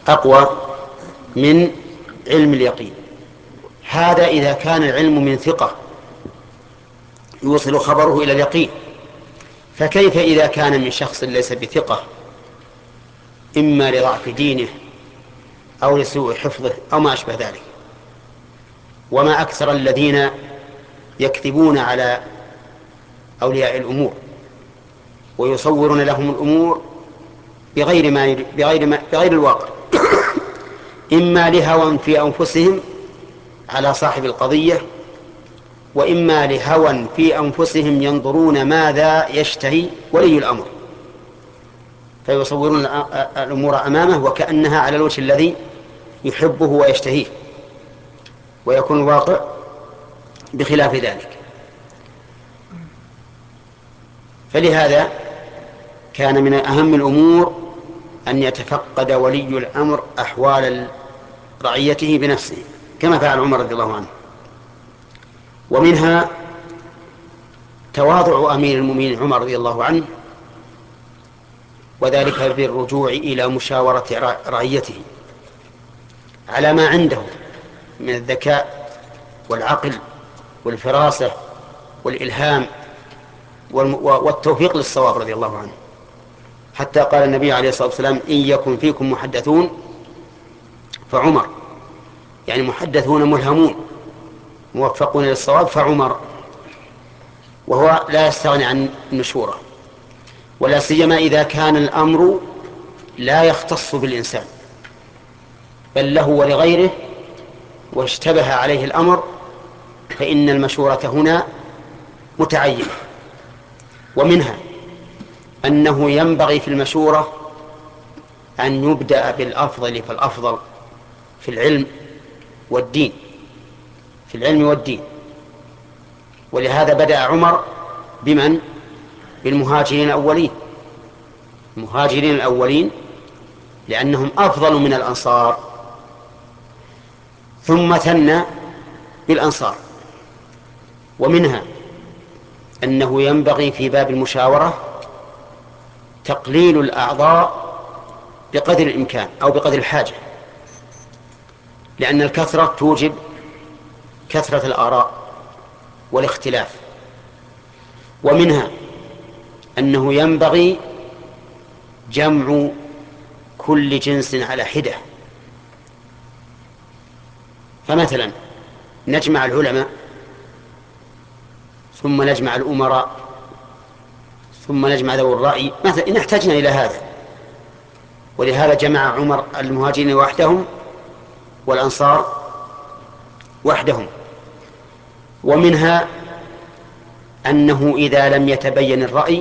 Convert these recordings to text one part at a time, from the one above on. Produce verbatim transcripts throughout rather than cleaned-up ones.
أقوى من علم اليقين. هذا إذا كان العلم من ثقة يوصل خبره إلى اليقين، فكيف إذا كان من شخص ليس بثقة، إما لضعف دينه أو لسوء حفظه أو ما أشبه ذلك؟ وما أكثر الذين يكذبون على أولياء الأمور ويصورون لهم الأمور بغير ما بغير ما بغير الواقع، إما لهوى في أنفسهم على صاحب القضية، وإما لهوى في أنفسهم ينظرون ماذا يشتهي ولي الأمر، فيصورون الأمور أمامه وكأنها على الوجه الذي يحبه ويشتهيه، ويكون الواقع بخلاف ذلك. فلهذا كان من أهم الأمور أن يتفقد ولي الأمر أحوال رعيته بنفسه كما فعل عمر رضي الله عنه. ومنها تواضع أمير المؤمنين عمر رضي الله عنه، وذلك بالرجوع إلى مشاورة رعيته على ما عنده من الذكاء والعقل والفراسة والإلهام والتوفيق للصواب رضي الله عنه، حتى قال النبي عليه الصلاة والسلام: إن يكن فيكم محدثون فعمر، يعني محدثون ملهمون موفقون للصواب فعمر، وهو لا يستغني عن المشورة، ولا سيما إذا كان الأمر لا يختص بالإنسان بل له ولغيره واشتبه عليه الأمر، فإن المشورة هنا متعينة. ومنها أنه ينبغي في المشورة أن يبدأ بالأفضل فالأفضل في العلم والدين في العلم والدين ولهذا بدأ عمر بمن؟ بالمهاجرين الأولين المهاجرين الأولين لأنهم أفضل من الأنصار، ثم ثنى بالأنصار. ومنها أنه ينبغي في باب المشاورة تقليل الأعضاء بقدر الإمكان أو بقدر الحاجة، لأن الكثرة توجب كثرة الآراء والاختلاف. ومنها أنه ينبغي جمع كل جنس على حدة، فمثلا نجمع العلماء ثم نجمع الأمراء ثم نجمع ذوي الرأي مثلا إن احتجنا إلى هذا، ولهذا جمع عمر المهاجرين وحدهم والأنصار وحدهم. ومنها أنه إذا لم يتبين الرأي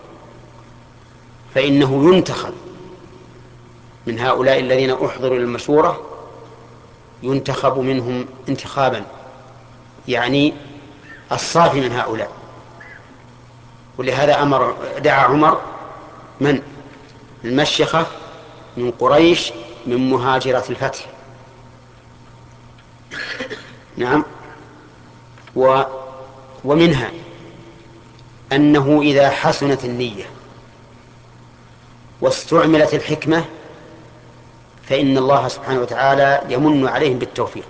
فإنه ينتخب من هؤلاء الذين أحضروا للمشورة، ينتخب منهم انتخابا، يعني الصافي من هؤلاء. ولهذا أمر دعا عمر من؟ المشيخة من قريش من مهاجرة الفتح. نعم. و ومنها أنه إذا حسنت النية واستعملت الحكمة فإن الله سبحانه وتعالى يمن عليهم بالتوفيق.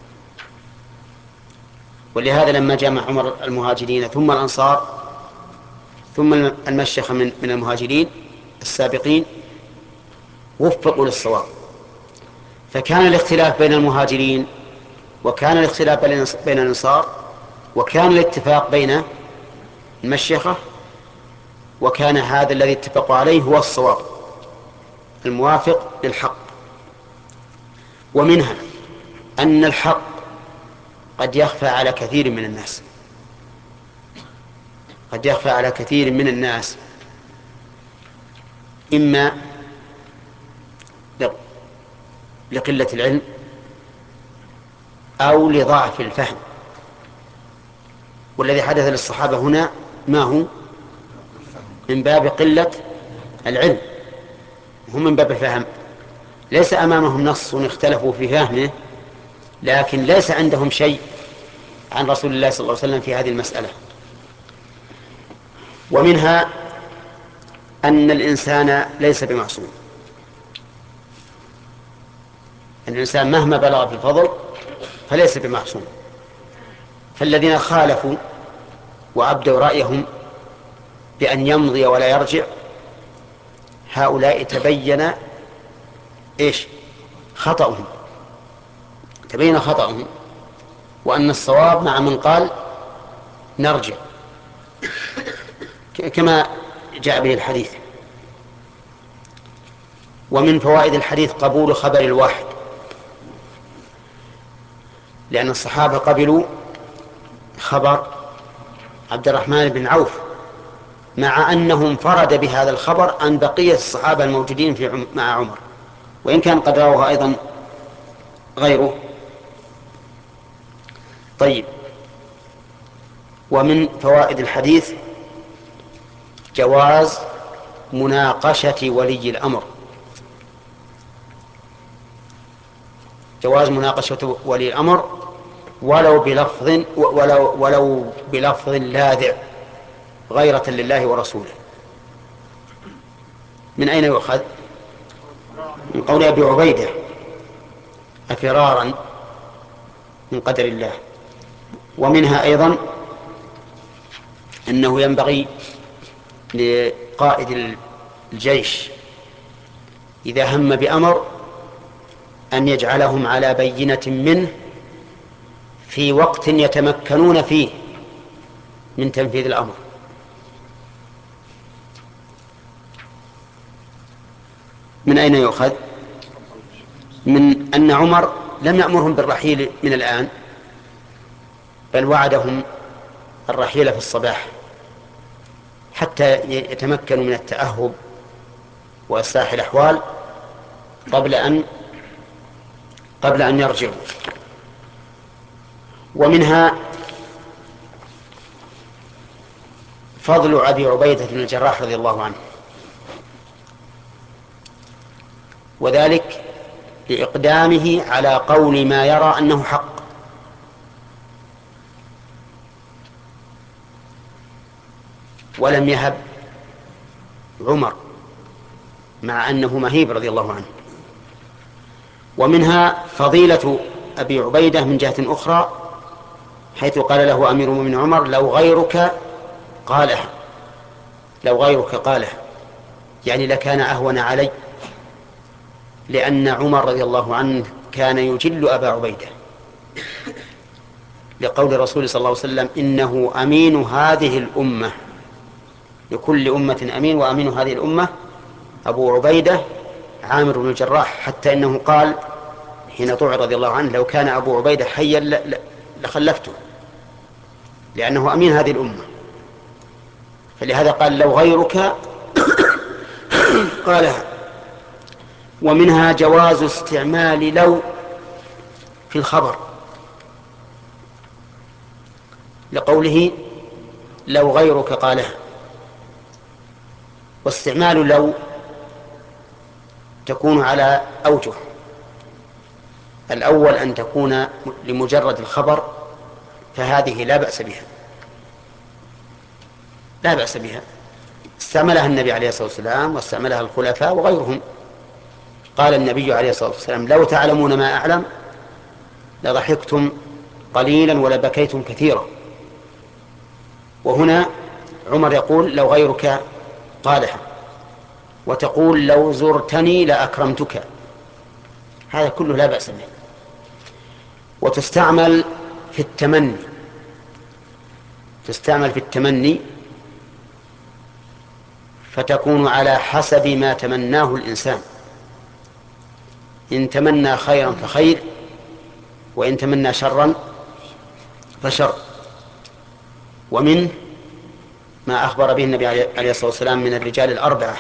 ولهذا لما جمع عمر المهاجرين ثم الأنصار ثم المشيخة من من المهاجرين السابقين وفقوا للصواب، فكان الاختلاف بين المهاجرين وكان الاختلاف بين الأنصار وكان الاتفاق بين المشيخة، وكان هذا الذي اتفقوا عليه هو الصواب الموافق للحق. ومنها أن الحق قد يخفى على كثير من الناس قد يخفى على كثير من الناس إما لقلة العلم أو لضعف الفهم. والذي حدث للصحابة هنا ما هو؟ من باب قلة العلم، هم من باب الفهم. ليس أمامهم نص اختلفوا في فهمه، لكن ليس عندهم شيء عن رسول الله صلى الله عليه وسلم في هذه المسألة. ومنها أن الإنسان ليس بمعصوم، أن الإنسان مهما بلغ في الفضل فليس بمعصوم. فالذين خالفوا وأبدوا رأيهم بأن يمضي ولا يرجع، هؤلاء تبين إيش خطأهم، تبين خطأهم، وأن الصواب مع من قال نرجع كما جاء به الحديث. ومن فوائد الحديث قبول خبر الواحد، لأن الصحابة قبلوا خبر عبد الرحمن بن عوف مع أنه انفرد بهذا الخبر عن بقية الصحابة الموجودين في عم مع عمر، وإن كان قد رواه أيضا غيره. طيب، ومن فوائد الحديث جواز مناقشة ولي الأمر، جواز مناقشة ولي الأمر ولو بلفظ ولو, ولو بلفظ لاذع غيرة لله ورسوله. من أين يؤخذ؟ من قول أبي عبيدة أفرارا من قدر الله. ومنها أيضا أنه ينبغي لقائد الجيش إذا هم بأمر أن يجعلهم على بينة منه في وقت يتمكنون فيه من تنفيذ الأمر. من أين يؤخذ؟ من أن عمر لم يأمرهم بالرحيل من الآن، بل وعدهم الرحيل في الصباح حتى يتمكنوا من التأهب وإصلاح الأحوال قبل أن قبل أن يرجعوا. ومنها فضل أبي عبيدة بن الجراح رضي الله عنه، وذلك لإقدامه على قول ما يرى أنه حق، ولم يهب عمر مع أنه مهيب رضي الله عنه. ومنها فضيلة أبي عبيدة من جهة أخرى، حيث قال له أمير المؤمنين عمر لو غيرك قالها، لو غيرك قالها، يعني لكان أهون علي، لأن عمر رضي الله عنه كان يجل أبا عبيدة، لقول الرسول صلى الله عليه وسلم إنه أمين هذه الأمة، لكل أمة أمين، وأمين هذه الأمة أبو عبيدة عامر بن الجراح، حتى إنه قال حين طوع رضي الله عنه لو كان أبو عبيدة حيا لخلفته، لأنه أمين هذه الأمة. فلهذا قال لو غيرك قالها. ومنها جواز استعمال لو في الخبر، لقوله لو غيرك قالها. واستعمال لو تكون على أوجه: الأول أن تكون لمجرد الخبر، فهذه لا بأس بها، لا بأس بها، استعملها النبي عليه الصلاة والسلام واستعملها الخلفاء وغيرهم. قال النبي عليه الصلاة والسلام لو تعلمون ما أعلم لضحكتم قليلا ولبكيتم كثيرا. وهنا عمر يقول لو غيرك قالها، وتقول لو زرتني لأكرمتك، هذا كله لا بأس به. وتستعمل في التمني، تستعمل في التمني فتكون على حسب ما تمناه الإنسان، إن تمنى خيرا فخير، وإن تمنى شرا فشر. ومنه ما أخبر به النبي عليه الصلاة والسلام من الرجال الأربعة: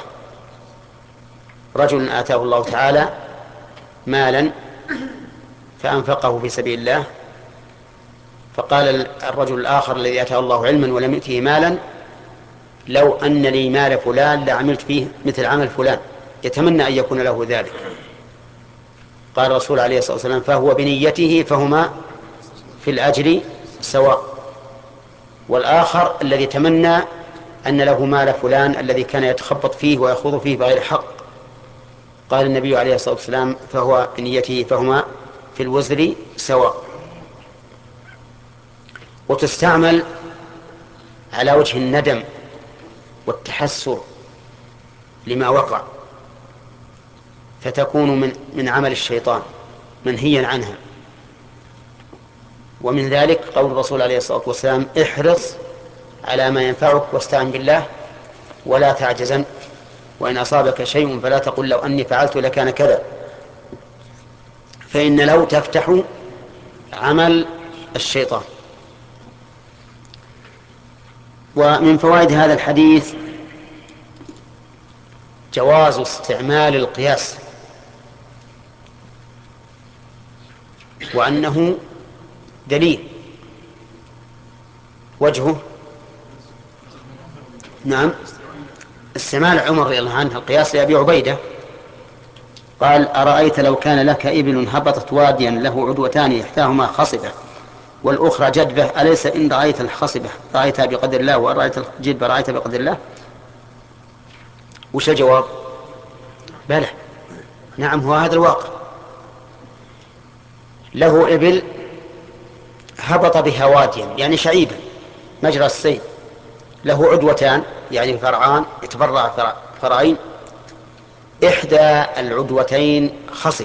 رجل آتاه الله تعالى مالا فأنفقه في سبيل الله، فقال الرجل الآخر الذي آتاه الله علما ولم يؤته مالا لو أن لي مال فلان لعملت فيه مثل عمل فلان، يتمنى أن يكون له ذلك. قال الرسول عليه الصلاة والسلام فهو بنيته فهما في الأجر سواء. والآخر الذي تمنى أن له مال فلان الذي كان يتخبط فيه ويخوض فيه بغير حق، قال النبي عليه الصلاة والسلام فهو بنيته فهما في الوزر سواء. وتستعمل على وجه الندم والتحسر لما وقع، فتكون من من عمل الشيطان منهيا عنها. ومن ذلك قول الرسول عليه الصلاة والسلام احرص على ما ينفعك واستعن بالله ولا تعجزن، وإن أصابك شيء فلا تقل لو أني فعلت لكان كذا، فإن لو تفتح عمل الشيطان. ومن فوائد هذا الحديث جواز استعمال القياس، وأنه دليل. وجهه نعم استعمال عمر رضي الله عنه القياس لأبي عبيدة، قال أرأيت لو كان لك إبل هبطت واديا له عدوتان إحداهما خصبة والأخرى جدبة، أليس إن رأيت الخصبة رأيتها بقدر الله وإن رأيت الجدبة رأيتها بقدر الله؟ وش الجواب؟ بلى، نعم، هو هذا الواقع. له إبل هبط بها واديا يعني شعيبا مجرى السيل، له عدوتان يعني فرعان يتفرع فرعين، إحدى العدوتين خصبة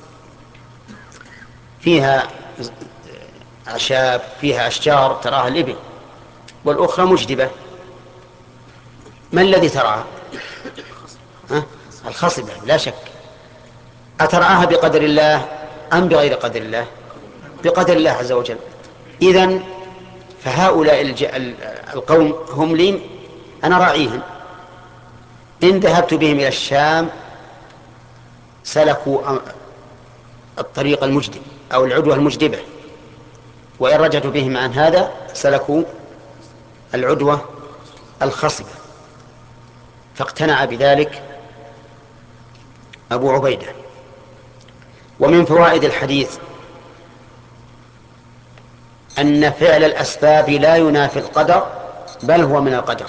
فيها أعشاب فيها أشجار تراها الإبل، والأخرى مجدبة. ما الذي ترعى؟ الخصبة لا شك. أترعاها بقدر الله أم بغير قدر الله؟ بقدر الله عز وجل. إذن فهؤلاء الج... القوم هم لي أنا راعيهم، إن ذهبت بهم إلى الشام سلكوا الطريق المجدب أو العدوة المجدبة، وإن رجعت بهم عن هذا سلكوا العدوة الخصبة، فاقتنع بذلك أبو عبيدة. ومن فوائد الحديث أن فعل الأسباب لا ينافي القدر، بل هو من القدر.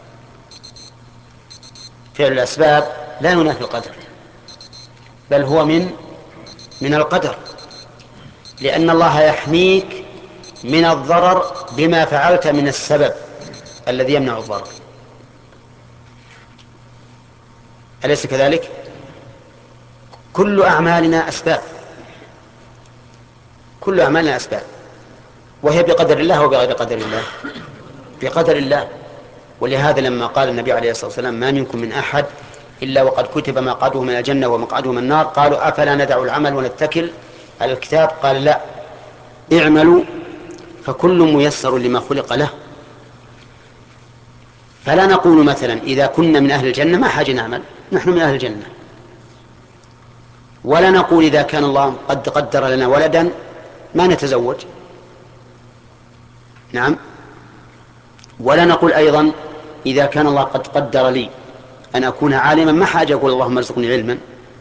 فعل الأسباب لا ينافي القدر، بل هو من من القدر، لأن الله يحميك من الضرر بما فعلت من السبب الذي يمنع الضرر. أليس كذلك؟ كل أعمالنا أسباب، كل أعمالنا أسباب، وهي بقدر الله وبغير قدر الله، بقدر الله. ولهذا لما قال النبي عليه الصلاة والسلام ما منكم من أحد إلا وقد كتب مقعده من الجنة ومقعده من النار، قالوا أفلا ندع العمل ونتكل على الكتاب؟ قال لا، اعملوا فكل ميسر لما خلق له. فلا نقول مثلا إذا كنا من أهل الجنة ما حاجة نعمل، نحن من أهل الجنة. ولا نقول إذا كان الله قد قدر لنا ولدا ما نتزوج، نعم. ولا نقول أيضا إذا كان الله قد قدر لي أن أكون عالما ما حاجة أقول اللهم ارزقني علما،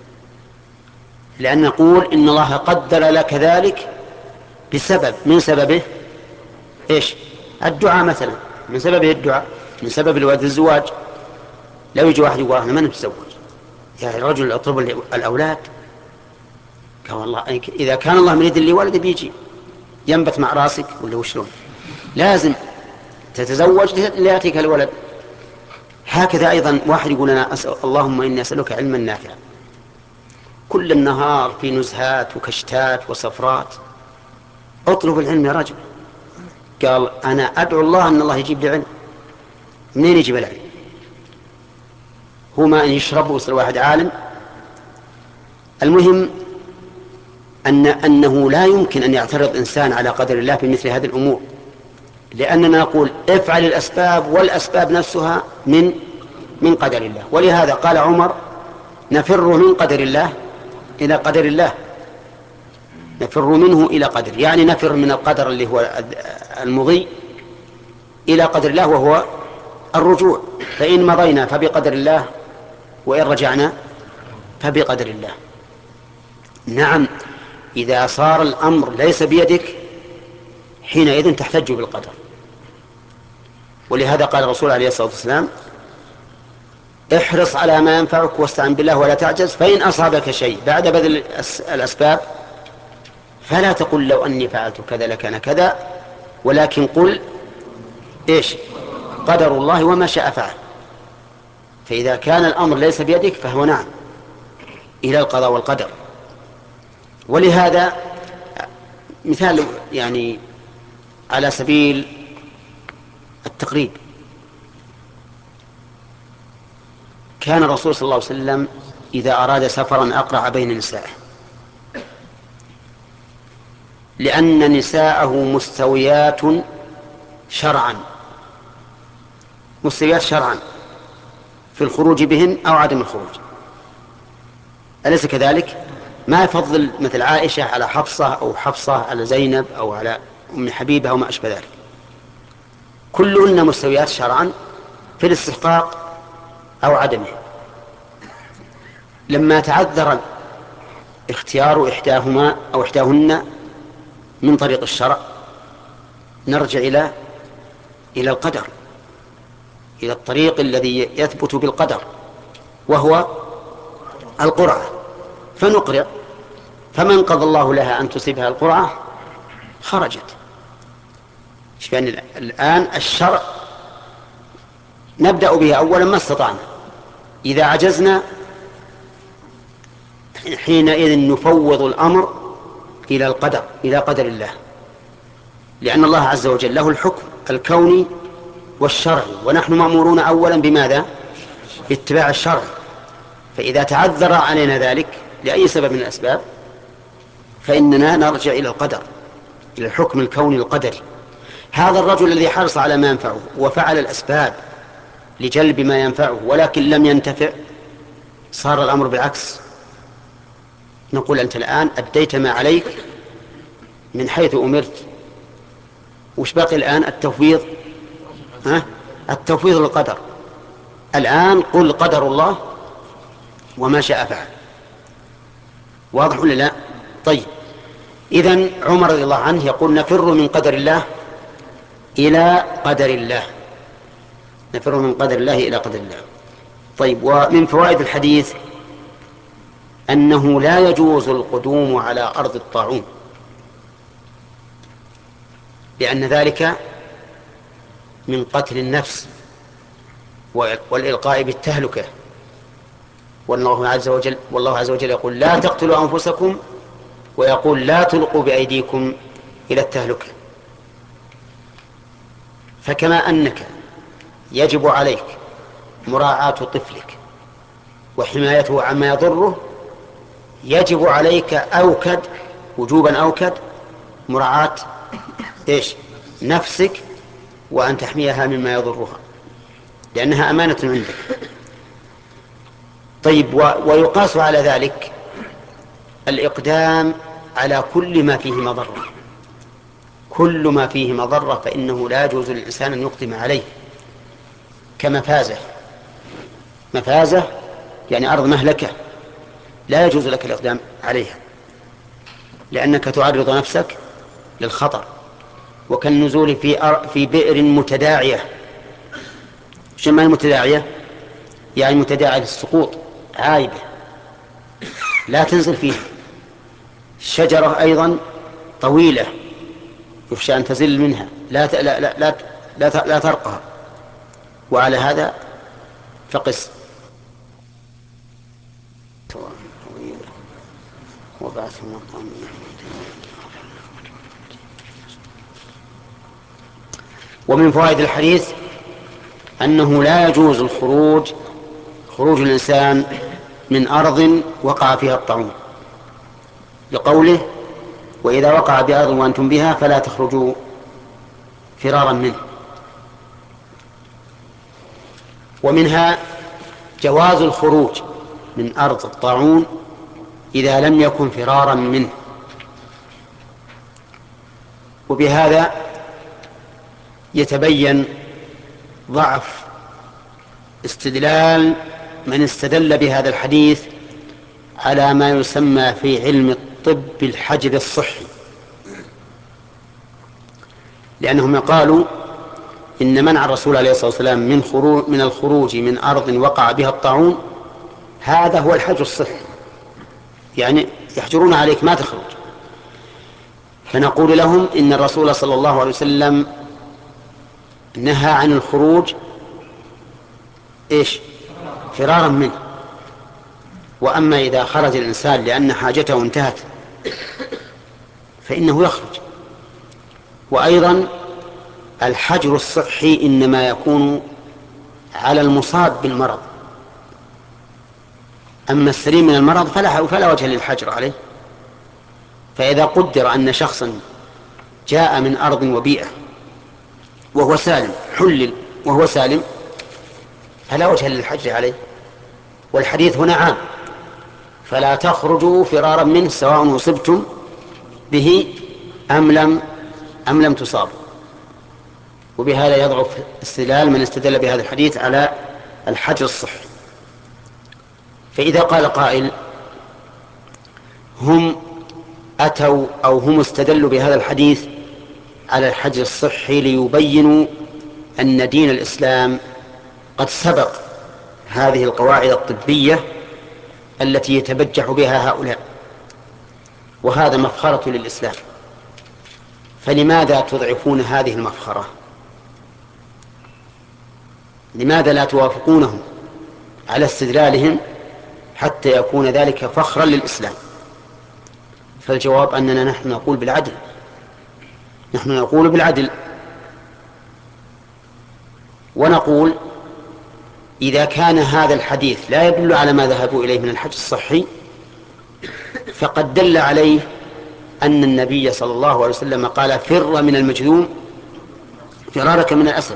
لأن نقول إن الله قدر لك ذلك بسبب، من سببه إيش؟ الدعاء مثلا، من سببه الدعاء، من سبب الولد الزواج. لو يجي واحد يقول أنا ما نتزوج يا رجل اطلب الأولاد، قال والله إذا كان الله مريد لي ولد بيجي ينبت مع راسك ولا وشلون؟ لازم تتزوج ليأتيك الولد. هكذا أيضا واحد يقول أنا أسأل اللهم إني أسألك علما نافعا، كل النهار في نزهات وكشتات وسفرات، اطلب العلم يا رجل. قال أنا أدعو الله أن الله يجيب لي علم. منين يجيب العلم؟ هو ما أن يشرب ويصير واحد عالم؟ المهم أن أنه لا يمكن أن يعترض إنسان على قدر الله في مثل هذه الأمور، لأننا نقول افعل الأسباب، والأسباب نفسها من من قدر الله. ولهذا قال عمر نفر من قدر الله إلى قدر الله، نفر منه إلى قدر، يعني نفر من القدر اللي هو المضي إلى قدر الله وهو الرجوع. فإن مضينا فبقدر الله، وإن رجعنا فبقدر الله. نعم، إذا صار الأمر ليس بيدك حينئذ تحتج بالقدر. ولهذا قال الرسول عليه الصلاة والسلام احرص على ما ينفعك واستعن بالله ولا تعجز، فإن أصابك شيء بعد بذل الأسباب فلا تقل لو أني فعلت كذا لكان كذا، ولكن قل إيش؟ قدر الله وما شاء فعل. فإذا كان الأمر ليس بيدك فهو نعم إلى القضاء والقدر. ولهذا مثال يعني على سبيل التقريب، كان الرسول صلى الله عليه وسلم إذا أراد سفرا أقرع بين نسائه، لأن نساءه مستويات شرعا، مستويات شرعا في الخروج بهن أو عدم الخروج، أليس كذلك؟ ما يفضل مثل عائشة على حفصة أو حفصة على زينب أو على أم حبيبة أو ما أشبه ذلك، كلهن مستويات شرعا في الاستحقاق أو عدمه. لما تعذر اختيار إحداهما أو إحداهن من طريق الشرع نرجع إلى إلى القدر، إلى الطريق الذي يثبت بالقدر وهو القرعة، فنقرع، فمن قضى الله لها أن تصيبها القرعة خرجت. يعني الآن الشرع نبدأ به أولا ما استطعنا، إذا عجزنا حينئذ نفوض الأمر إلى القدر، إلى قدر الله، لأن الله عز وجل له الحكم الكوني والشرعي، ونحن مأمورون أولا بماذا؟ باتباع الشرع. فإذا تعذر علينا ذلك لأي سبب من الأسباب فإننا نرجع إلى القدر، إلى الحكم الكوني القدري. هذا الرجل الذي حرص على ما ينفعه وفعل الأسباب لجلب ما ينفعه ولكن لم ينتفع، صار الأمر بالعكس، نقول أنت الآن أديت ما عليك من حيث أمرت، وش باقي الآن؟ التفويض، ها؟ التفويض للقدر. الآن قل قدر الله وما شاء فعل. واضح ولا لا؟ طيب، إذن عمر رضي الله عنه يقول نفر من قدر الله إلى قدر الله، نفر من قدر الله إلى قدر الله. طيب، ومن فوائد الحديث أنه لا يجوز القدوم على أرض الطاعون، لأن ذلك من قتل النفس والإلقاء بالتهلكة، والله عز وجل والله عز وجل يقول لا تقتلوا أنفسكم، ويقول لا تلقوا بأيديكم إلى التهلكة. فكما أنك يجب عليك مراعاة طفلك وحمايته عما يضره، يجب عليك أوكد وجوبا أوكد مراعاة إيش؟ نفسك، وأن تحميها مما يضرها، لأنها أمانة عندك. طيب، ويقاس على ذلك الإقدام على كل ما فيه مضرة، كل ما فيه مضرة فإنه لا يجوز للإنسان أن يقدم عليه، كمفازة، مفازة يعني أرض مهلكة لا يجوز لك الإقدام عليها، لأنك تعرض نفسك للخطر، وكالنزول في أر... في بئر متداعية. شو معنى متداعية؟ يعني متداعية للسقوط، عايبة لا تنزل فيها. الشجرة أيضا طويلة يخشى أن تزل منها، لا ت... لا لا لا, لا, ت... لا ترقها، وعلى هذا فقس. ومن فوائد الحديث أنه لا يجوز الخروج خروج الإنسان من أرض وقع فيها الطاعون، لقوله وإذا وقع بأرض وأنتم بها فلا تخرجوا فرارا منه. ومنها جواز الخروج من أرض الطاعون إذا لم يكن فرارا منه، وبهذا يتبين ضعف استدلال من استدل بهذا الحديث على ما يسمى في علم الطب الحجر الصحي، لأنهم قالوا إن منع الرسول عليه الصلاة والسلام من خروج من الخروج من أرض وقع بها الطاعون هذا هو الحجر الصحي، يعني يحجرون عليك ما تخرج. فنقول لهم إن الرسول صلى الله عليه وسلم نهى عن الخروج إيش؟ فرارا منه. وأما إذا خرج الإنسان لأن حاجته انتهت فإنه يخرج. وأيضا الحجر الصحي إنما يكون على المصاب بالمرض، أما السليم من المرض فلا, فلا وجه للحجر عليه. فإذا قدر أن شخصا جاء من أرض وبيئة وهو سالم، حلل وهو سالم، فلا وجه للحجر عليه. والحديث هنا عام، فلا تخرجوا فرارا منه سواء أصبتم به أم لم أم لم تصابوا. وبهذا يضعف استدلال من استدل بهذا الحديث على الحجر الصحي. فإذا قال قائل هم أتوا أو هم استدلوا بهذا الحديث على الحجر الصحي ليبينوا أن دين الإسلام قد سبق هذه القواعد الطبية التي يتبجح بها هؤلاء، وهذا مفخرة للإسلام، فلماذا تضعفون هذه المفخرة؟ لماذا لا توافقونهم على استدلالهم حتى يكون ذلك فخرا للإسلام؟ فالجواب أننا نحن نقول بالعدل، نحن نقول بالعدل ونقول إذا كان هذا الحديث لا يدل على ما ذهبوا إليه من الحجر الصحي فقد دل عليه أن النبي صلى الله عليه وسلم قال فر من المجذوم فرارك من الأسد،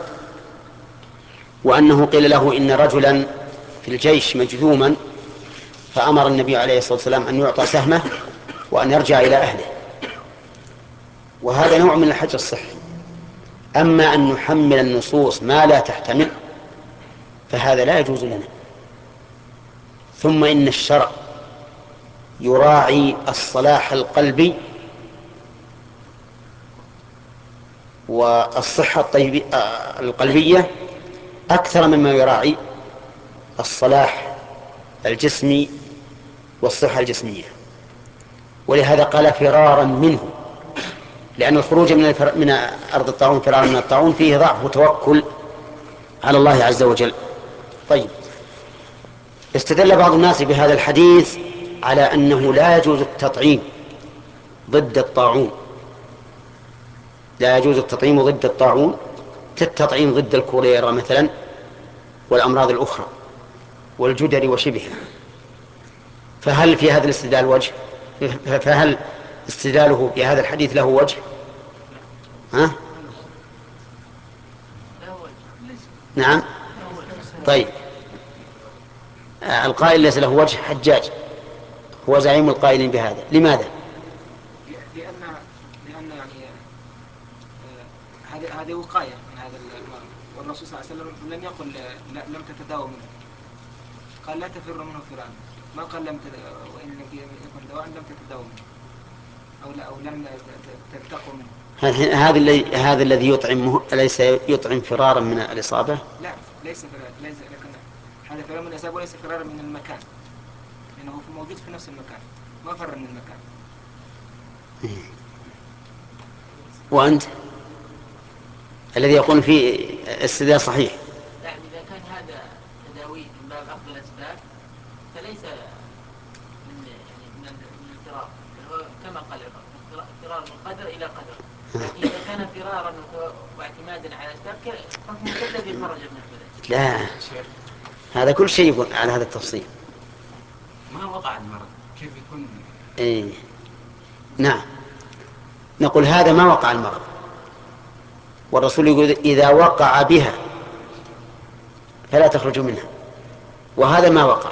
وأنه قيل له إن رجلا في الجيش مجذوما فأمر النبي عليه الصلاة والسلام أن يعطى سهمه وأن يرجع إلى أهله، وهذا نوع من الحجر الصحي. أما أن نحمل النصوص ما لا تحتمل فهذا لا يجوز لنا. ثم إن الشرع يراعي الصلاح القلبي والصحة القلبية أكثر مما يراعي الصلاح الجسمي والصحة الجسمية، ولهذا قال فرارا منه، لأن الخروج من, الفر... من أرض الطاعون فرارا من الطاعون فيه ضعف وتوكل على الله عز وجل. طيب، استدل بعض الناس بهذا الحديث على أنه لا يجوز التطعيم ضد الطاعون، لا يجوز التطعيم ضد الطاعون كالتطعيم ضد الكوليرا مثلا والأمراض الأخرى والجدري وشبهها. فهل في هذا الاستدلال وجه؟ فهل استدلاله بهذا الحديث له وجه؟ ها؟ نعم. طيب، القائل ليس له وجه حجاج هو زعيم القائلين بهذا. لماذا؟ لأن لأن يعني هذه هذه وقاية من هذا المرض، والرسول صلى الله عليه وسلم لم يقل لم تتداوى منه، قال لا تفر منه فرارا، ما قال لم تد... وإن لم يكن دواء لم تتداوى منه أو لا أو لم تلتقوا منه. هذا الذي هذا الذي يطعم ليس يطعم فرارا من الإصابة؟ لا، ليس فرارا، ليس، لكن هذا فرار من الإصابة وليس فرارا من المكان، لأنه موجود في نفس المكان، ما فر من المكان. وأنت الذي يقول فيه استدلال صحيح؟ يعني إذا كان هذا تداوي من باب أخذ الأسباب فليس من يعني من من الفرار، هو كما قال فرار من قدر إلى قدر، لكن إذا كان فرارا واعتمادا على الأسباب فهو الذي خرج من البلد. لا، هذا كل شيء يكون على هذا التفصيل. ما وقع المرض كيف يكون؟ إيه. نعم، نقول هذا ما وقع المرض، والرسول يقول إذا وقع بها فلا تخرجوا منها، وهذا ما وقع.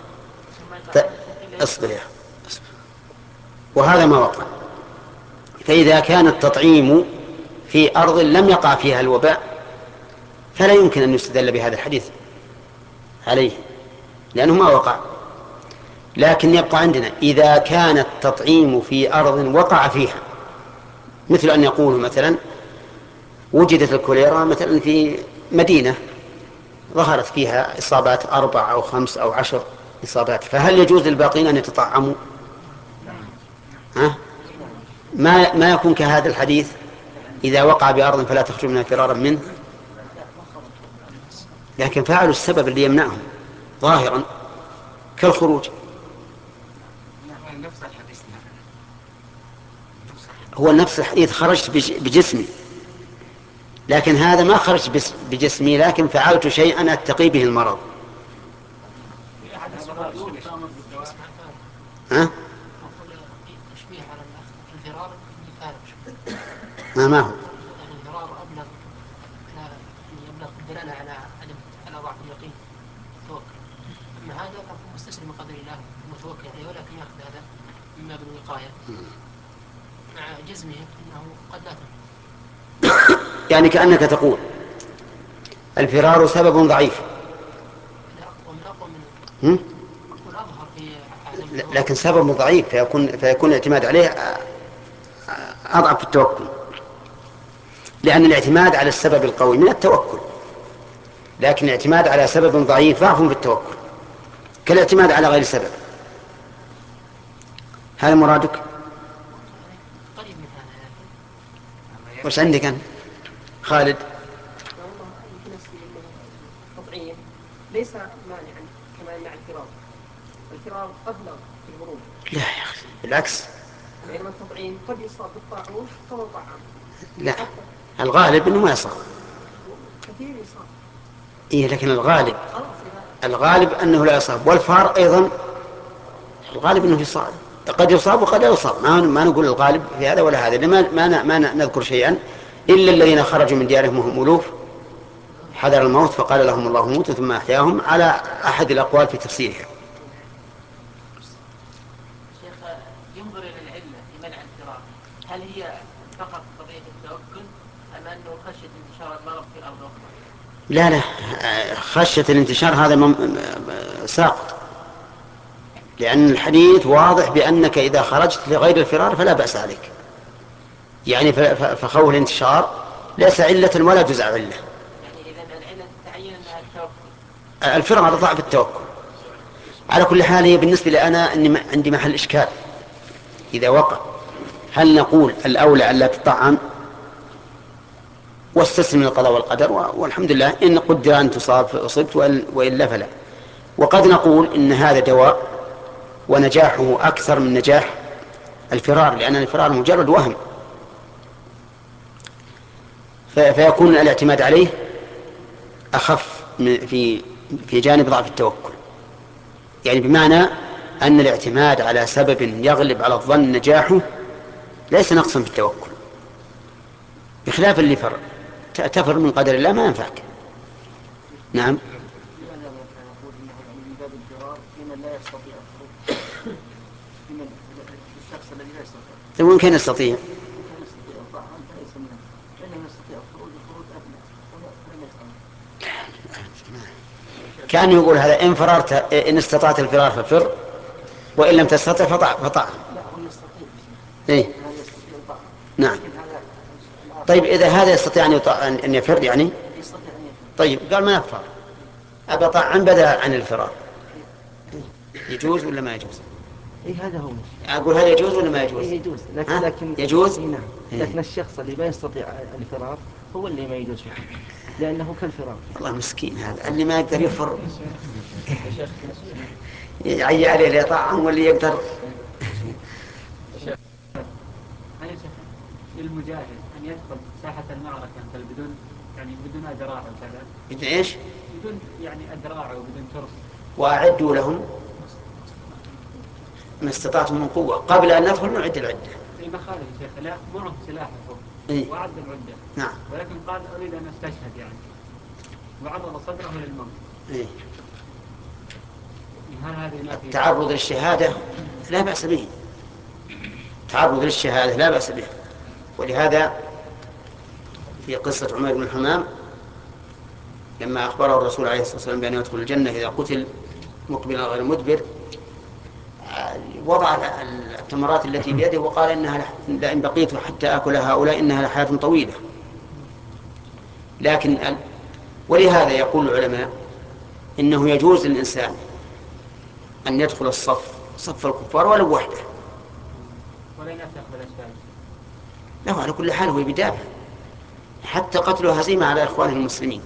اصبر يا اصبر. وهذا ما وقع. فإذا كان التطعيم في أرض لم يقع فيها الوباء فلا يمكن أن يستدل بهذا الحديث عليه لأنه ما وقع. لكن يبقى عندنا إذا كان التطعيم في أرض وقع فيها، مثل أن يقول مثلا وجدت الكوليرا مثلا في مدينة ظهرت فيها إصابات أربع أو خمس أو عشر إصابات، فهل يجوز للباقين أن يتطعموا؟ ها؟ ما ما يكون كهذا الحديث إذا وقع بأرض فلا تخرج منها فرارا منه، لكن فعلوا السبب اللي يمنعهم ظاهرا كالخروج. هو نفس الحديث خرجت بجسمي، لكن هذا ما خرجت بجسمي لكن فعلت شيئا أتقي به المرض. ها؟ ما ما هو الفرار أبلغ يبلغ الدلالة على عدم على ضعف اليقين التوكل. أما هذا فهو مستسلم من قدر الله متوكل عليه، ولكن يأخذ هذا من باب الوقاية مع جزمه أنه قد لا تنفع. يعني كأنك تقول الفرار سبب ضعيف، أقوى من أقوى من هم؟ والأظهر في عالم، لكن سبب ضعيف فيكون فيكون الاعتماد عليه أضعف في التوكل، لأن الاعتماد على السبب القوي من التوكل، لكن الاعتماد على سبب ضعيف ضعف في التوكل كالاعتماد على غير سبب. هذا مرادك؟ قريب من هذا. وش عندك أنت خالد؟ التطعيم ليس مانعا كما يمنع الفرار. الفرار أبلغ في الهروب. لا يا أخي بالعكس، بينما التطعيم قد يصاب بالطاعون فهو طعام. لا الغالب أنه ما يصاب. كثير يصاب. إيه لكن الغالب الغالب أنه لا يصاب، والفار أيضا الغالب أنه يصاب، قد يصاب وقد لا يصاب. ما ما نقول الغالب في هذا ولا هذا، ما ما ما نذكر شيئا إلا الذين خرجوا من ديارهم وهم ألوف حذر الموت فقال لهم الله موتوا ثم أحياهم، على أحد الأقوال في تفسيرها. شيخ ينظر إلى العلة في منع الفرار، هل هي فقط قضية التوكل أم أنه خشية انتشار المرض في أرض أخرى؟ لا لا خشية الانتشار هذا مم... ساقط، لأن الحديث واضح بأنك إذا خرجت لغير الفرار فلا بأس عليك، يعني فخوف الانتشار ليس علة ولا جزء علة. يعني إذا العلة تعين أنها التوكل، الفرار ضعف التوكل. على كل حال هي بالنسبة لي أنا أني عندي محل إشكال إذا وقع، هل نقول الأولى أن لا تطعم واستسلم للقضاء والقدر والحمد لله إن قدر أن تصاب فأصبت وإلا فلا، وقد نقول إن هذا دواء ونجاحه أكثر من نجاح الفرار، لأن الفرار مجرد وهم، فيكون الاعتماد عليه أخف في في جانب ضعف التوكل، يعني بمعنى أن الاعتماد على سبب يغلب على الظن نجاحه ليس نقصا في التوكل، بخلاف اللي فر تفر من قدر الله ما ينفعك. نعم. وإن كان يستطيع كان يقول هذا إن فررت إن استطعت الفرار ففر وإن لم تستطع فطع فطع. إيه؟ نعم. طيب إذا هذا يستطيع أن يطع أن يفر يعني طيب قال ما يفر أبى طعن بدأ عن الفرار، يجوز ولا ما يجوز؟ اي هذا هو. اقول هل يجوز ولا ما يجوز؟ اي يجوز لكن لكن يجوز. نعم. لكن الشخص اللي ما يستطيع الفرار هو اللي ما يجوز فيه لانه كالفرار. والله مسكين هذا اللي ما يقدر يفر يعي عليه اللي يطعم واللي يقدر. للمجاهد ان يدخل ساحه المعركه بل بدون يعني بدون ادراع وكذا. بدون ايش؟ بدون يعني ادراع وبدون ترس. واعدوا لهم ما استطعتم من قوة قبل أن ندخل نعد العدة. في مخالف يا شيخ لا معه سلاح فوق إيه؟ وعد العدة. نعم. ولكن قال أريد أن أستشهد يعني وعرض صدره للموت. إيه؟ هل هذه التعرض للشهادة لا بأس به، تعرض للشهادة لا بأس به، ولهذا في قصة عمر بن الحمام لما أخبره الرسول عليه الصلاة والسلام بأنه يدخل الجنة إذا قتل مقبلا غير مدبر وضع التمرات التي بيده وقال إنها لئن بقيت حتى أكل هؤلاء إنها لحياة طويلة، لكن ال... ولهذا يقول العلماء إنه يجوز للإنسان أن يدخل الصف صف الكفار ولو وحده، ولا ينافق بالأسباب. له على كل حال هو بدافع، حتى قتله هزيمة على إخوانه المسلمين.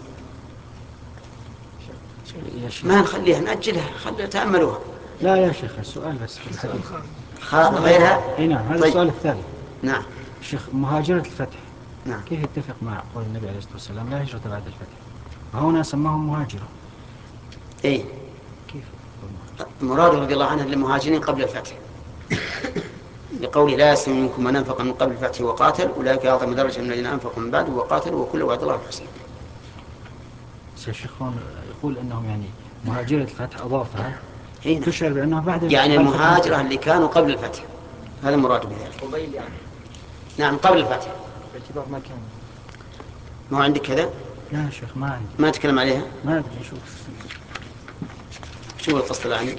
ما نخليها نأجلها، خليها تأملوها. لا يا شيخ السؤال بس في الحديث خ... غيرها. اي نعم هذا طيب. السؤال الثاني. نعم شيخ مهاجرة الفتح نعم. كيف يتفق مع قول النبي عليه الصلاة والسلام لا هجرة بعد الفتح، وهنا سماهم مهاجرة؟ اي كيف؟ مراد رضي الله عنه للمهاجرين قبل الفتح، لقوله لا يستوي منكم من أنفق من قبل الفتح وقاتل أولئك أعظم درجة من الذين أنفقوا من بعد وقاتلوا وكل وعد الله الحسنى. الشيخ يقول أنهم يعني مهاجرة الفتح أضافها هنا. تشعر بأنها بعد يعني بعد المهاجرة اللي كانوا قبل الفتح، هذا المراد بذلك. قبيل يعني. نعم قبل الفتح. باعتبار ما كان. ما هو عندك كذا؟ لا يا شيخ ما عندي. ما أتكلم عليها؟ ما أدري شوف. شو القصة الآن؟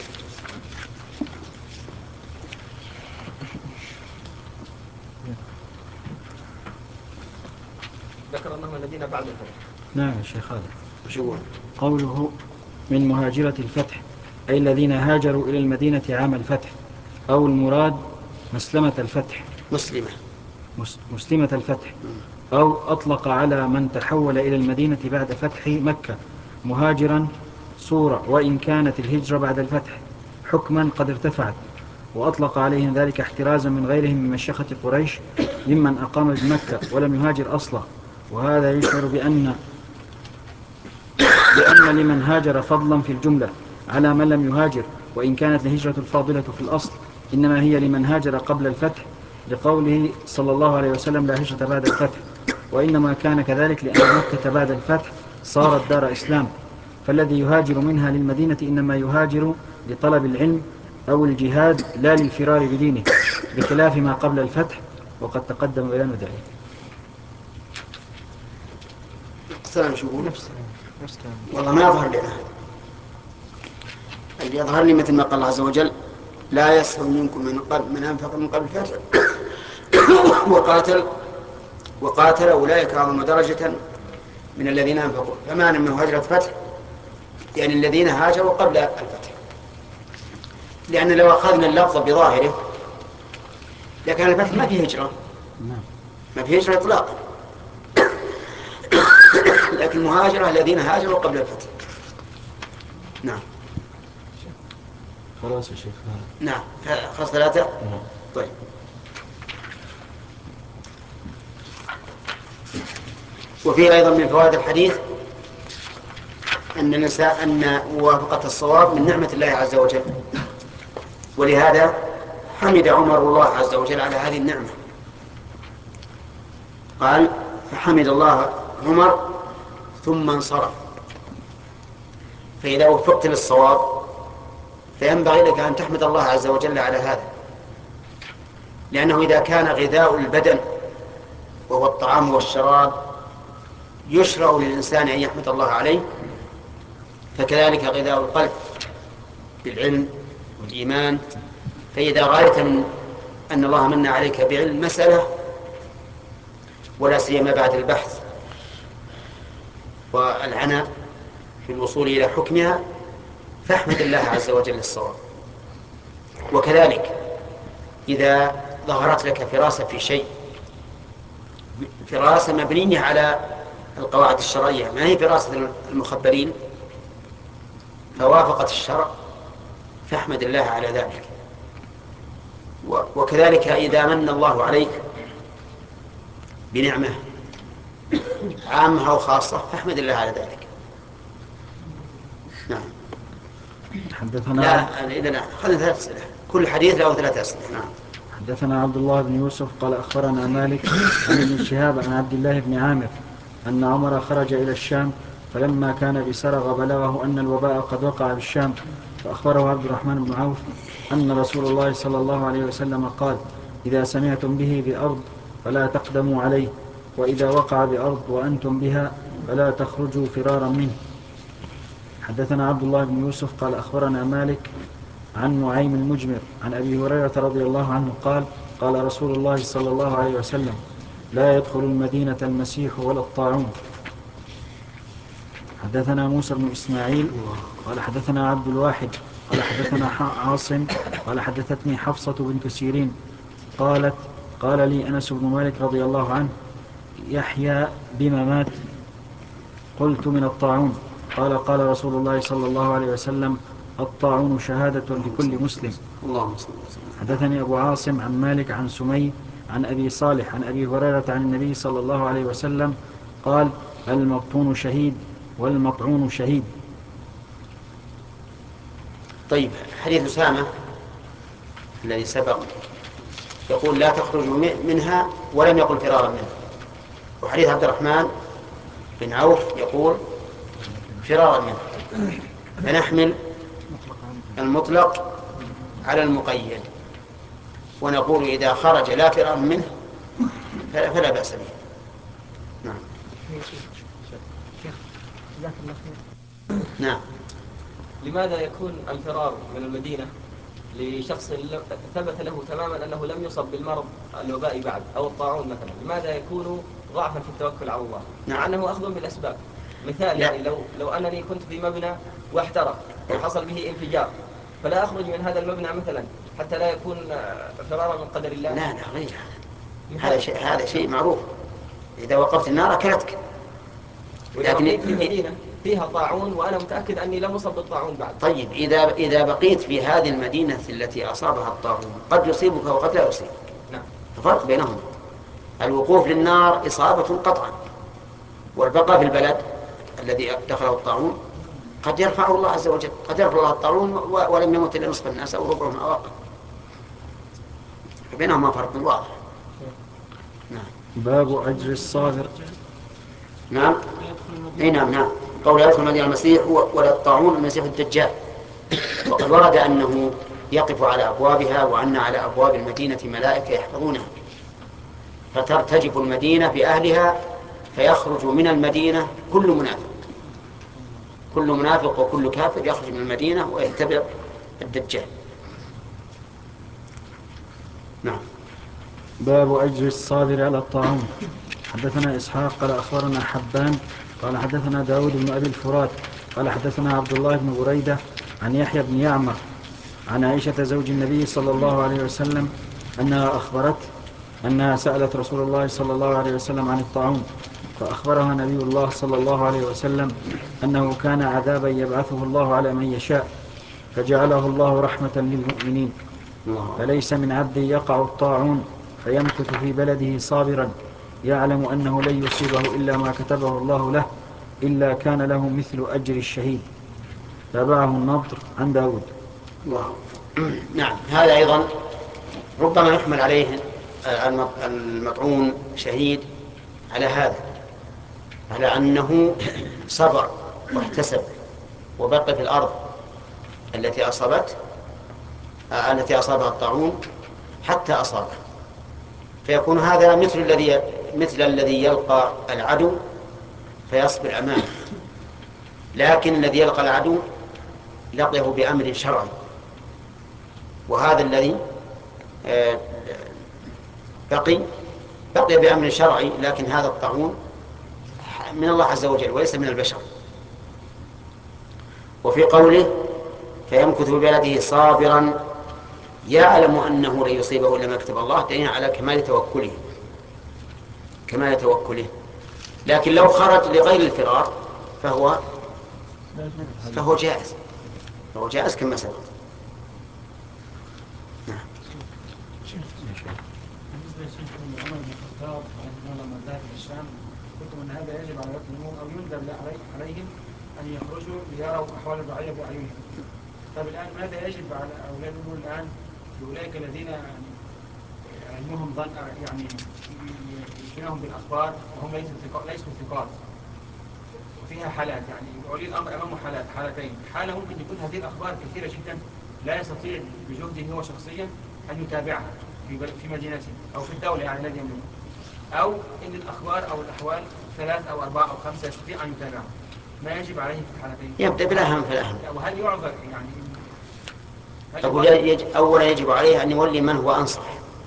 ذكر أنهم الذين بعد الفتح. نعم يا شيخ هذا. شو قوله من مهاجرة الفتح أي الذين هاجروا إلى المدينة عام الفتح، أو المراد مسلمة الفتح مسلمة مسلمة الفتح، أو أطلق على من تحول إلى المدينة بعد فتح مكة مهاجرا صورة، وإن كانت الهجرة بعد الفتح حكما قد ارتفعت، وأطلق عليهم ذلك احترازا من غيرهم من مشيخة قريش ممن أقام بمكة ولم يهاجر أصلا. وهذا يشعر بأن لأن لمن هاجر فضلا في الجملة على من لم يهاجر، وإن كانت الهجرة الفاضلة في الأصل إنما هي لمن هاجر قبل الفتح، لقوله صلى الله عليه وسلم لا هجرة بعد الفتح، وإنما كان كذلك لأن مكة بعد الفتح صارت دار إسلام، فالذي يهاجر منها للمدينة إنما يهاجر لطلب العلم أو الجهاد لا للفرار بدينه، بخلاف ما قبل الفتح وقد تقدم بيان ذلك. السلام شو يقول؟ والله ما يظهر لنا، اللي يظهر لي مثل ما قال الله عز وجل لا يسهل منكم من قبل من أنفق من قبل الفتح وقاتل وقاتل أولئك أعظم درجة من الذين أنفقوا، فما من هجرة فتح يعني الذين هاجروا قبل الفتح، لأن لو أخذنا اللفظ بظاهره لكان الفتح ما فيه هجرة، ما فيه هجرة إطلاقا، لكن مهاجرة الذين هاجروا قبل الفتح. نعم خلاص يا شيخ. نعم خلاص ثلاثة. نعم. طيب وفيه أيضا من فوائد الحديث أن النساء أن موافقة الصواب من نعمة الله عز وجل، ولهذا حمد عمر الله عز وجل على هذه النعمة، قال فحمد الله عمر ثم انصرف. فإذا وفقت للصواب فينبغي لك أن تحمد الله عز وجل على هذا، لأنه إذا كان غذاء البدن وهو الطعام والشراب يشرع للإنسان أن يحمد الله عليه، فكذلك غذاء القلب بالعلم والإيمان. فإذا رأيت أن الله من عليك بعلم مسألة ولا سيما بعد البحث والعناء في الوصول إلى حكمها فاحمد الله عز وجل الصواب. وكذلك إذا ظهرت لك فراسة في شيء، فراسة مبنية على القواعد الشرعية ما هي فراسة المخبرين، فوافقت الشرع فاحمد الله على ذلك. وكذلك إذا من الله عليك بنعمة عامة أو خاصة فاحمد الله على ذلك. نعم. حدثنا لا إذا لا خلنا ثلاث أسئلة، كل حديث له ثلاث أسئلة. نعم. حدثنا عبد الله بن يوسف قال أخبرنا مالك عن ابن شهاب عن عبد الله بن عامر أن عمر خرج إلى الشام، فلما كان بسرغ بلغه أن الوباء قد وقع بالشام، فأخبره عبد الرحمن بن عوف أن رسول الله صلى الله عليه وسلم قال إذا سمعتم به بأرض فلا تقدموا عليه، وإذا وقع بأرض وأنتم بها فلا تخرجوا فرارا منه. حدثنا عبد الله بن يوسف قال أخبرنا مالك عن نعيم المجمر عن أبي هريرة رضي الله عنه قال قال رسول الله صلى الله عليه وسلم لا يدخل المدينة المسيح ولا الطاعون. حدثنا موسى بن إسماعيل قال حدثنا عبد الواحد قال حدثنا عاصم قال حدثتني حفصة بنت سيرين قالت قال لي أنس بن مالك رضي الله عنه يحيى بما مات؟ قلت من الطاعون. قال قال رسول الله صلى الله عليه وسلم الطاعون شهادة لكل مسلم. اللهم صل وسلم. حدثني أبو عاصم عن مالك عن سمي عن أبي صالح عن أبي هريرة عن النبي صلى الله عليه وسلم قال المبطون شهيد والمطعون شهيد. طيب، حديث أسامة الذي سبق يقول لا تخرج منها ولم يقل فرارا منها، وحديث عبد الرحمن بن عوف يقول فرارا منه. فنحمل المطلق على المقيد ونقول إذا خرج لا فرار منه فلا بأس به. نعم. نعم. لماذا يكون الفرار من المدينة لشخص ثبت له تماما أنه لم يصب بالمرض الوبائي بعد أو الطاعون مثلا، لماذا يكون ضعفا في التوكل على الله؟ نعم. مع أنه أخذ بالأسباب. مثال يعني لو لو أنني كنت في مبنى واحترق وحصل به انفجار، فلا أخرج من هذا المبنى مثلا حتى لا يكون فرارا من قدر الله. لا لا غير هذا شيء هذا شيء معروف. إذا وقفت النار أكلتك. لكن في مدينة فيها طاعون وأنا متأكد أني لم أصب بالطاعون بعد. طيب، إذا إذا بقيت في هذه المدينة التي أصابها الطاعون قد يصيبك وقد لا يصيبك. نعم. الفرق بينهم الوقوف للنار إصابة قطعا، والبقاء في البلد الذي دخله الطاعون قد يرفعه الله عز وجل، قد يرفع الله الطاعون ولم يمت إلا نصف الناس أو ربعهم أو أقل. بينهما فرق واضح. نعم. باب أجر الصابر. نعم. اي نعم نعم. قول يدخل المدينة المسيح ولا الطاعون المسيح الدجال، وقد ورد أنه يقف على أبوابها وأن على أبواب المدينة ملائكة يحفظونها، فترتجف المدينة بأهلها فيخرج من المدينة كل منافق كل منافق وكل كافر يخرج من المدينة ويتبع الدجال. نعم. باب أجر الصابر على الطاعون. حدثنا إسحاق قال أخبرنا حبان قال حدثنا داود بن أبي الفرات قال حدثنا عبد الله بن بريدة عن يحيى بن يعمر عن عائشة زوج النبي صلى الله عليه وسلم أنها أخبرت أنها سألت رسول الله صلى الله عليه وسلم عن الطاعون، فأخبرها نبي الله صلى الله عليه وسلم أنه كان عذابا يبعثه الله على من يشاء، فجعله الله رحمة للمؤمنين، فليس من عبد يقع الطاعون فيمكث في بلده صابرا يعلم أنه لن يصيبه إلا ما كتبه الله له إلا كان له مثل أجر الشهيد. تابعه النضر عن داود. نعم. هذا أيضا ربما يحمل عليه المطعون شهيد على هذا، على أنه صبر واحتسب وبقي في الأرض التي أصابت التي أصابها الطاعون حتى أصابه، فيكون هذا مثل الذي مثل الذي يلقى العدو فيصبر أمامه، لكن الذي يلقى العدو لقيه بأمر شرعي، وهذا الذي بقي بقي بأمر شرعي، لكن هذا الطاعون من الله عز وجل وليس من البشر. وفي قوله فيمكث ببلده صابرا يعلم أنه لن يصيبه إلا ما كتب الله دليل على كمال توكله كمال توكله لكن لو خرج لغير الفرار فهو فهو جائز فهو جائز كما سبق. نعم. بالنسبة لشيخ عمر بن الخطاب لما ذهب إلى الشام قلتم أن هذا يجب على الأمور أو يندب عليهم أن يخرجوا ليروا أحوال الرعية بأعينهم. طيب الآن ماذا يجب على أولاد الأمور الآن لأولئك الذين علمهم ظن يعني يشبههم بالأخبار وهم ليسوا ثقات وفيها حالات، يعني ولي الأمر أمامه حالات حالتين، حالة ممكن يكون هذه الأخبار كثيرة جدا لا يستطيع بجهده هو شخصيا أن يتابعها في في مدينته أو في الدولة يعني الذي يملكها، أو إن الأخبار أو الأحوال ثلاث أو أربعة أو خمسة يستطيع أن يتابعها. ما يجب عليه في الحالتين؟ يبدأ بالأهم فالأهم. وهل يعذر يعني؟ أقول يجب أولا يجب عليه أن يولي من هو أنصح،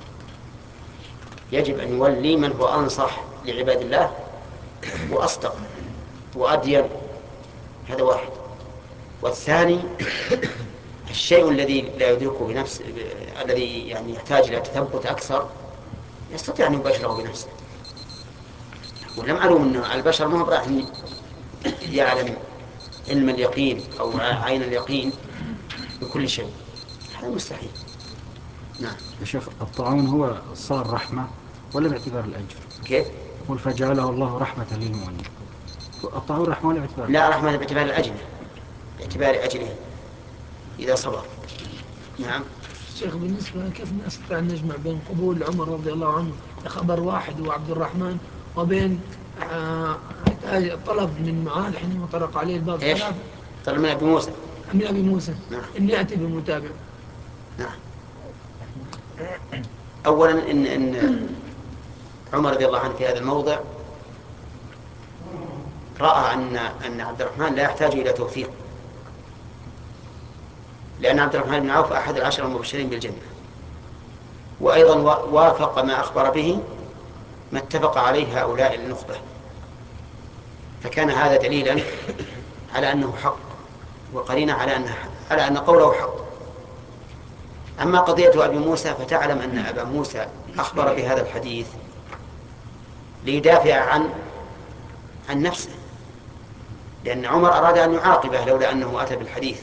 يجب أن يولي من هو أنصح لعباد الله وأصدق وأدين هذا واحد. والثاني الشيء الذي لا يدركه بنفسه، الذي يعني يحتاج إلى تثبت أكثر، يستطيع أن يباشره بنفسه. ولا معلوم أن البشر ما هو راح يعلم علم اليقين أو عين اليقين بكل شيء، هذا مستحيل. نعم. يا شيخ الطاعون هو صار رحمة ولا باعتبار الأجر؟ كيف؟ قل فجعله الله رحمة للمؤمنين. الطاعون رحمة ولا باعتبار؟ لا، رحمة باعتبار الأجر، باعتبار أجره إذا صبر. نعم. شيخ بالنسبة كيف نستطيع أن نجمع بين قبول عمر رضي الله عنه لخبر واحد وعبد الرحمن وبين آه طلب من معاذ حينما طرق عليه الباب إيش؟ ثلاث طلب من أبي موسى. من أبي موسى. نعم. إن يأتي بمتابع. نعم. أولا إن, إن عمر رضي الله عنه في هذا الموضع رأى أن أن عبد الرحمن لا يحتاج إلى توثيق، لأن عبد الرحمن بن عوف أحد العشر المبشرين بالجنة، وأيضا وافق ما أخبر به ما اتفق عليه هؤلاء النخبة، فكان هذا دليلا على أنه حق، وقرينة على أن على أن قوله حق. أما قضية أبي موسى فتعلم أن أبا موسى أخبر بهذا الحديث ليدافع عن عن نفسه، لأن عمر أراد أن يعاقبه لولا أنه أتى بالحديث.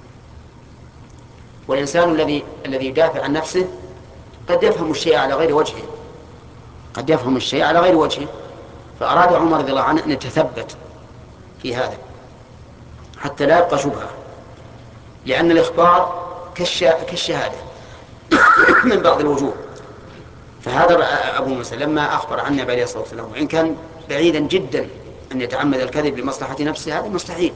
والإنسان الذي الذي يدافع عن نفسه قد يفهم الشيء على غير وجهه، قد يفهم الشيء على غير وجهه، فأراد عمر رضي الله عنه أن يتثبت في هذا حتى لا يبقى شبهة، لأن الإخبار كالشهادة من بعض الوجوه. فهذا أبو موسى لما أخبر عن النبي عليه الصلاة والسلام، وإن كان بعيدا جدا أن يتعمد الكذب لمصلحة نفسه، هذا مستحيل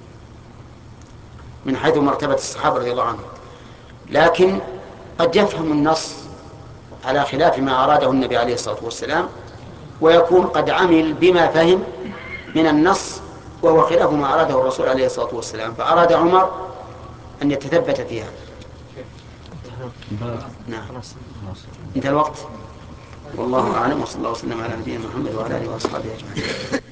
من حيث مرتبة الصحابة رضي الله عنهم، لكن قد يفهم النص على خلاف ما أراده النبي عليه الصلاة والسلام، ويكون قد عمل بما فهم من النص وهو خلاف ما أراده الرسول عليه الصلاة والسلام، فأراد عمر أن يتثبت فيها. نعم. انتهى الوقت، والله أعلم، وصلى الله وسلم على نبينا محمد وعلى آله وأصحابه أجمعين.